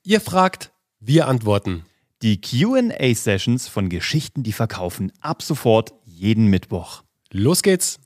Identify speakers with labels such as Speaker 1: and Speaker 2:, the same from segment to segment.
Speaker 1: Ihr fragt, wir antworten.
Speaker 2: Die Q&A-Sessions von Geschichten, die verkaufen, ab sofort jeden Mittwoch.
Speaker 1: Los geht's!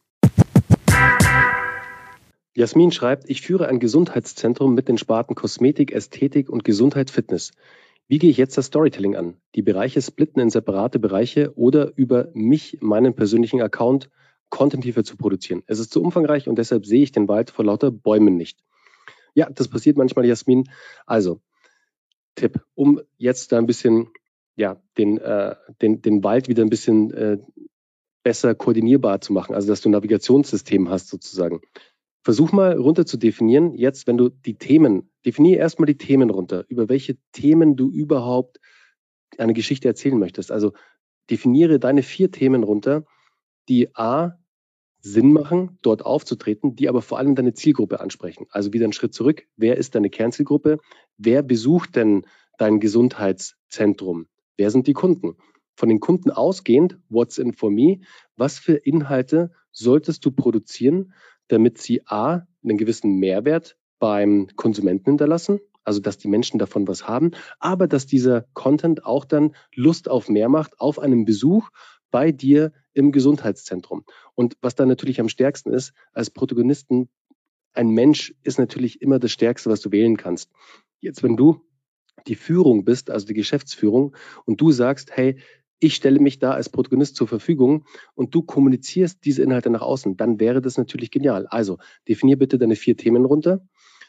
Speaker 3: Jasmin schreibt, ich führe ein Gesundheitszentrum mit den Sparten Kosmetik, Ästhetik und Gesundheit, Fitness. Wie gehe ich jetzt das Storytelling an? Die Bereiche splitten in separate Bereiche oder über mich, meinen persönlichen Account, Content hierfür zu produzieren. Es ist zu umfangreich und deshalb sehe ich den Wald vor lauter Bäumen nicht. Ja, das passiert manchmal, Jasmin. Also, Tipp, um jetzt da ein bisschen, den Wald wieder ein bisschen besser koordinierbar zu machen, also dass du ein Navigationssystem hast sozusagen. Versuch mal runter zu definieren, jetzt, wenn du definiere erstmal die Themen runter, über welche Themen du überhaupt eine Geschichte erzählen möchtest. Also definiere deine 4 Themen runter, die A, Sinn machen, dort aufzutreten, die aber vor allem deine Zielgruppe ansprechen. Also wieder einen Schritt zurück. Wer ist deine Kernzielgruppe? Wer besucht denn dein Gesundheitszentrum? Wer sind die Kunden? Von den Kunden ausgehend, what's in for me? Was für Inhalte solltest du produzieren, damit sie A, einen gewissen Mehrwert beim Konsumenten hinterlassen, also dass die Menschen davon was haben, aber dass dieser Content auch dann Lust auf mehr macht, auf einen Besuch bei dir im Gesundheitszentrum. Und was dann natürlich am stärksten ist, als Protagonisten, ein Mensch ist natürlich immer das Stärkste, was du wählen kannst. Jetzt, wenn du die Führung bist, also die Geschäftsführung, und du sagst, hey, ich stelle mich da als Protagonist zur Verfügung und du kommunizierst diese Inhalte nach außen, dann wäre das natürlich genial. Also definier bitte deine 4 Themen runter,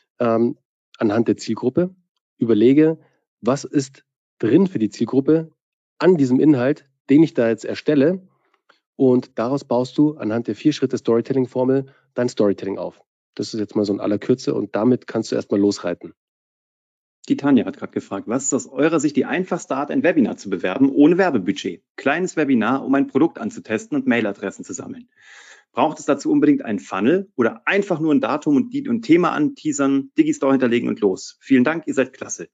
Speaker 3: anhand der Zielgruppe. Überlege, was ist drin für die Zielgruppe an diesem Inhalt, den ich da jetzt erstelle, und daraus baust du anhand der 4 Schritte Storytelling-Formel dein Storytelling auf. Das ist jetzt mal so in aller Kürze und damit kannst du erstmal losreiten.
Speaker 4: Die Tanja hat gerade gefragt, was ist aus eurer Sicht die einfachste Art, ein Webinar zu bewerben ohne Werbebudget? Kleines Webinar, um ein Produkt anzutesten und Mailadressen zu sammeln. Braucht es dazu unbedingt einen Funnel oder einfach nur ein Datum und Thema anteasern, Digistore hinterlegen und los? Vielen Dank, ihr seid klasse.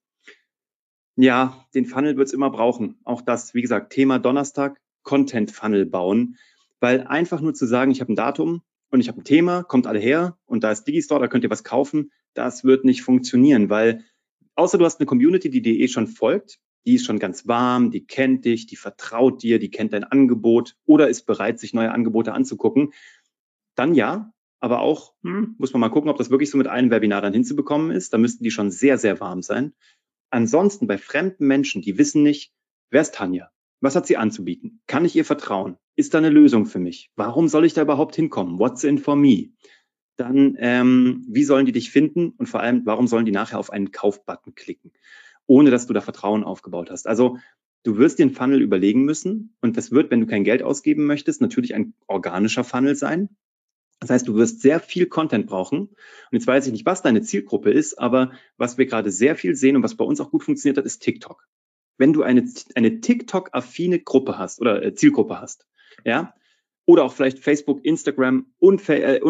Speaker 4: Ja, den Funnel wird es immer brauchen. Auch das, wie gesagt, Thema Donnerstag, Content-Funnel bauen, weil einfach nur zu sagen, ich habe ein Datum und ich habe ein Thema, kommt alle her und da ist Digistore, da könnt ihr was kaufen, das wird nicht funktionieren, weil außer du hast eine Community, die dir schon folgt, die ist schon ganz warm, die kennt dich, die vertraut dir, die kennt dein Angebot oder ist bereit, sich neue Angebote anzugucken, dann ja, aber auch muss man mal gucken, ob das wirklich so mit einem Webinar dann hinzubekommen ist. Da müssten die schon sehr, sehr warm sein. Ansonsten bei fremden Menschen, die wissen nicht, wer ist Tanja? Was hat sie anzubieten? Kann ich ihr vertrauen? Ist da eine Lösung für mich? Warum soll ich da überhaupt hinkommen? What's in for me? Dann, wie sollen die dich finden? Und vor allem, warum sollen die nachher auf einen Kaufbutton klicken, ohne dass du da Vertrauen aufgebaut hast? Also du wirst den Funnel überlegen müssen und das wird, wenn du kein Geld ausgeben möchtest, natürlich ein organischer Funnel sein. Das heißt, du wirst sehr viel Content brauchen. Und jetzt weiß ich nicht, was deine Zielgruppe ist, aber was wir gerade sehr viel sehen und was bei uns auch gut funktioniert hat, ist TikTok. Wenn du eine TikTok-affine Gruppe hast oder Zielgruppe hast, ja, oder auch vielleicht Facebook, Instagram und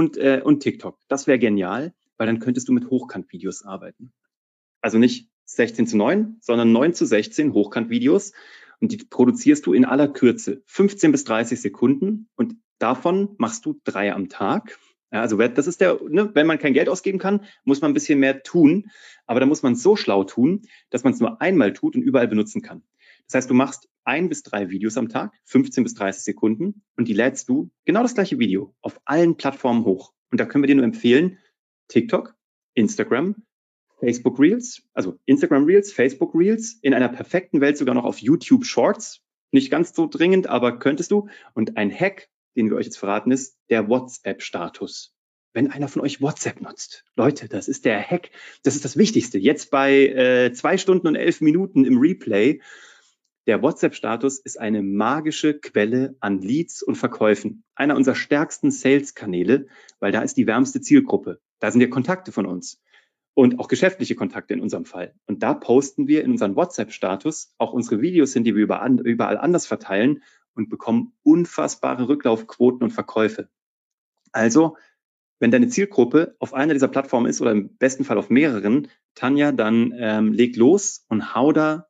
Speaker 4: TikTok, das wäre genial, weil dann könntest du mit Hochkant-Videos arbeiten. Also nicht 16:9, sondern 9:16 Hochkant-Videos und die produzierst du in aller Kürze, 15 bis 30 Sekunden und davon machst du 3 am Tag. Ja, also das ist wenn man kein Geld ausgeben kann, muss man ein bisschen mehr tun, aber da muss man es so schlau tun, dass man es nur einmal tut und überall benutzen kann. Das heißt, du machst 1 bis 3 Videos am Tag, 15 bis 30 Sekunden und die lädst du, genau das gleiche Video, auf allen Plattformen hoch. Und da können wir dir nur empfehlen, TikTok, Instagram, Facebook Reels, also Instagram Reels, Facebook Reels, in einer perfekten Welt sogar noch auf YouTube Shorts. Nicht ganz so dringend, aber könntest du. Und ein Hack, den wir euch jetzt verraten, ist der WhatsApp-Status. Wenn einer von euch WhatsApp nutzt, Leute, das ist der Hack, das ist das Wichtigste. Jetzt bei 2 Stunden und 11 Minuten im Replay. Der WhatsApp-Status ist eine magische Quelle an Leads und Verkäufen. Einer unserer stärksten Sales-Kanäle, weil da ist die wärmste Zielgruppe. Da sind ja Kontakte von uns. Und auch geschäftliche Kontakte in unserem Fall. Und da posten wir in unseren WhatsApp-Status auch unsere Videos hin, die wir überall anders verteilen und bekommen unfassbare Rücklaufquoten und Verkäufe. Also, wenn deine Zielgruppe auf einer dieser Plattformen ist oder im besten Fall auf mehreren, Tanja, dann leg los und hau da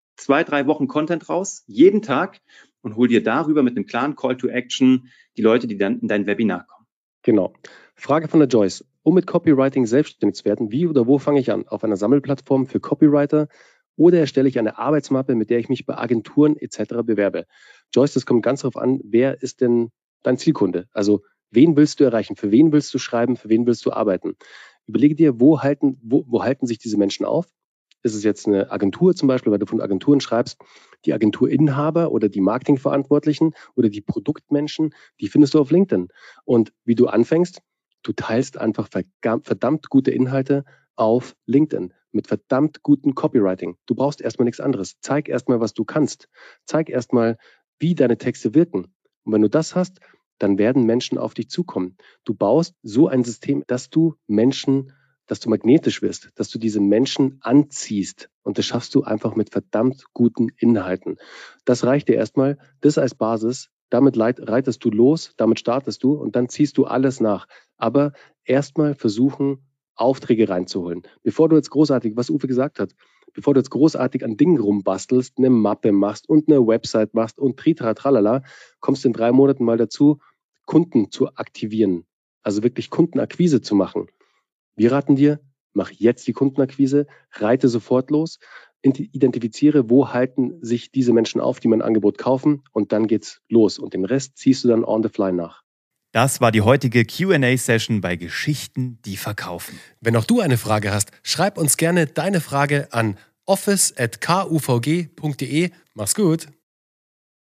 Speaker 4: 2-3 Wochen Content raus, jeden Tag und hol dir darüber mit einem klaren Call to Action die Leute, die dann in dein Webinar kommen.
Speaker 3: Genau. Frage von der Joyce. Um mit Copywriting selbstständig zu werden, wie oder wo fange ich an? Auf einer Sammelplattform für Copywriter, Oder erstelle ich eine Arbeitsmappe, mit der ich mich bei Agenturen etc. bewerbe? Joyce, das kommt ganz darauf an, wer ist denn dein Zielkunde? Also wen willst du erreichen? Für wen willst du schreiben? Für wen willst du arbeiten? Überlege dir, wo halten sich diese Menschen auf? Ist es jetzt eine Agentur zum Beispiel, weil du von Agenturen schreibst, die Agenturinhaber oder die Marketingverantwortlichen oder die Produktmenschen, die findest du auf LinkedIn. Und wie du anfängst, du teilst einfach verdammt gute Inhalte auf LinkedIn mit verdammt gutem Copywriting. Du brauchst erstmal nichts anderes. Zeig erstmal, was du kannst. Zeig erstmal, wie deine Texte wirken. Und wenn du das hast, dann werden Menschen auf dich zukommen. Du baust so ein System, dass du magnetisch wirst, dass du diese Menschen anziehst. Und das schaffst du einfach mit verdammt guten Inhalten. Das reicht dir erstmal, das als Basis. Damit reitest du los, damit startest du und dann ziehst du alles nach. Aber erstmal versuchen, Aufträge reinzuholen. Bevor du jetzt großartig, was Uwe gesagt hat, bevor du jetzt großartig an Dingen rumbastelst, eine Mappe machst und eine Website machst und tralala, kommst du in 3 Monaten mal dazu, Kunden zu aktivieren. Also wirklich Kundenakquise zu machen. Wir raten dir, mach jetzt die Kundenakquise, reite sofort los, identifiziere, wo halten sich diese Menschen auf, die mein Angebot kaufen und dann geht's los. Und den Rest ziehst du dann on the fly nach.
Speaker 2: Das war die heutige Q&A-Session bei Geschichten, die verkaufen.
Speaker 1: Wenn auch du eine Frage hast, schreib uns gerne deine Frage an office@kuvg.de. Mach's gut!